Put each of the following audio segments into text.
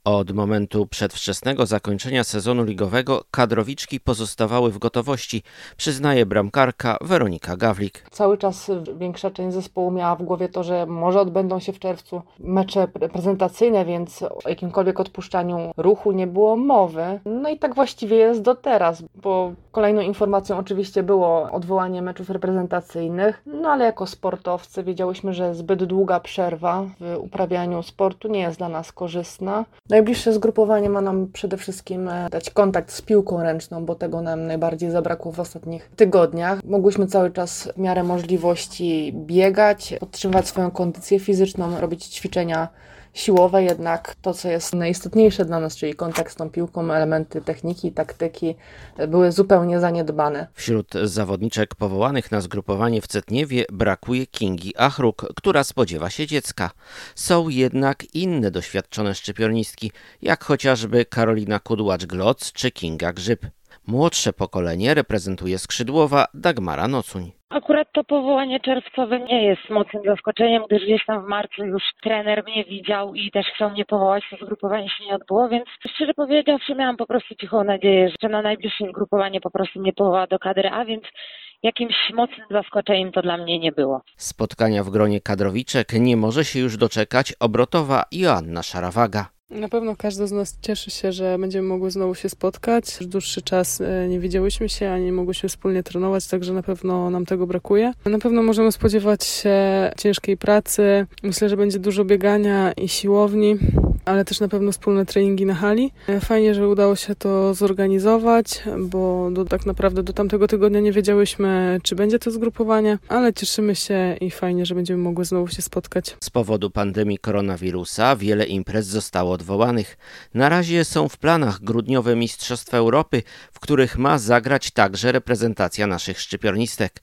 Od momentu przedwczesnego zakończenia sezonu ligowego kadrowiczki pozostawały w gotowości, przyznaje bramkarka Weronika Gawlik. Cały czas większa część zespołu miała w głowie to, że może odbędą się w czerwcu mecze reprezentacyjne, więc o jakimkolwiek odpuszczaniu ruchu nie było mowy. No i tak właściwie jest do teraz, bo kolejną informacją oczywiście było odwołanie meczów reprezentacyjnych, no ale jako sportowcy wiedziałyśmy, że zbyt długa przerwa w uprawianiu sportu nie jest dla nas korzystna. Najbliższe zgrupowanie ma nam przede wszystkim dać kontakt z piłką ręczną, bo tego nam najbardziej zabrakło w ostatnich tygodniach. Mogłyśmy cały czas w miarę możliwości biegać, podtrzymywać swoją kondycję fizyczną, robić ćwiczenia siłowe, jednak to, co jest najistotniejsze dla nas, czyli kontakt z tą piłką, elementy techniki i taktyki, były zupełnie zaniedbane. Wśród zawodniczek powołanych na zgrupowanie w Cetniewie brakuje Kingi Achruk, która spodziewa się dziecka. Są jednak inne doświadczone szczypiornistki, jak chociażby Karolina Kudłacz-Gloc czy Kinga Grzyb. Młodsze pokolenie reprezentuje skrzydłowa Dagmara Nocuń. Akurat to powołanie czerwcowe nie jest mocnym zaskoczeniem, gdyż gdzieś tam w marcu już trener mnie widział i też chciał mnie powołać, to zgrupowanie się nie odbyło, więc szczerze powiedziawszy miałam po prostu cichą nadzieję, że na najbliższe zgrupowanie po prostu mnie powoła do kadry, a więc jakimś mocnym zaskoczeniem to dla mnie nie było. Spotkania w gronie kadrowiczek nie może się już doczekać obrotowa Joanna Szarawaga. Na pewno każda z nas cieszy się, że będziemy mogły znowu się spotkać. Już dłuższy czas nie widziałyśmy się, ani nie mogłyśmy wspólnie trenować, także na pewno nam tego brakuje. Na pewno możemy spodziewać się ciężkiej pracy. Myślę, że będzie dużo biegania i siłowni, ale też na pewno wspólne treningi na hali. Fajnie, że udało się to zorganizować, bo tak naprawdę do tamtego tygodnia nie wiedziałyśmy, czy będzie to zgrupowanie, ale cieszymy się i fajnie, że będziemy mogły znowu się spotkać. Z powodu pandemii koronawirusa wiele imprez zostało odwołanych. Na razie są w planach grudniowe Mistrzostwa Europy, w których ma zagrać także reprezentacja naszych szczypiornistek.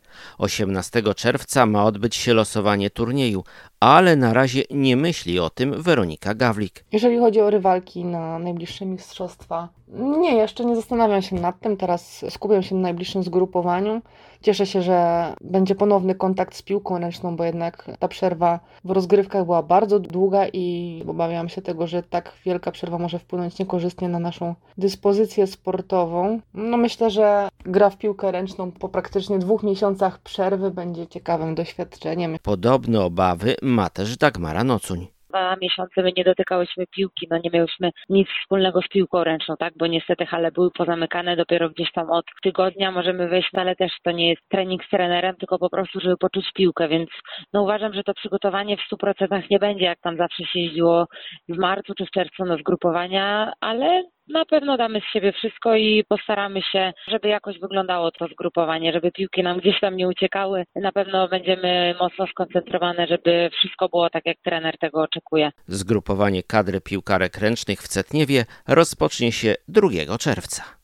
18 czerwca ma odbyć się losowanie turnieju, ale na razie nie myśli o tym Weronika Gawlik. Jeżeli chodzi o rywalki na najbliższe mistrzostwa, jeszcze nie zastanawiam się nad tym, teraz skupiam się na najbliższym zgrupowaniu. Cieszę się, że będzie ponowny kontakt z piłką ręczną, bo jednak ta przerwa w rozgrywkach była bardzo długa i obawiam się tego, że tak wielka przerwa może wpłynąć niekorzystnie na naszą dyspozycję sportową. Myślę, że gra w piłkę ręczną po praktycznie 2 miesiącach przerwy będzie ciekawym doświadczeniem. Podobne obawy ma też Dagmara Nocuń. 2 miesiące my nie dotykałyśmy piłki, nie miałyśmy nic wspólnego z piłką ręczną, tak, bo niestety hale były pozamykane, dopiero gdzieś tam od tygodnia możemy wejść, ale też to nie jest trening z trenerem, tylko po prostu, żeby poczuć piłkę, więc uważam, że to przygotowanie w 100% nie będzie, jak tam zawsze się jeździło w marcu czy w czerwcu na zgrupowania, ale na pewno damy z siebie wszystko i postaramy się, żeby jakoś wyglądało to zgrupowanie, żeby piłki nam gdzieś tam nie uciekały. Na pewno będziemy mocno skoncentrowane, żeby wszystko było tak, jak trener tego oczekuje. Zgrupowanie kadry piłkarek ręcznych w Cetniewie rozpocznie się 2 czerwca.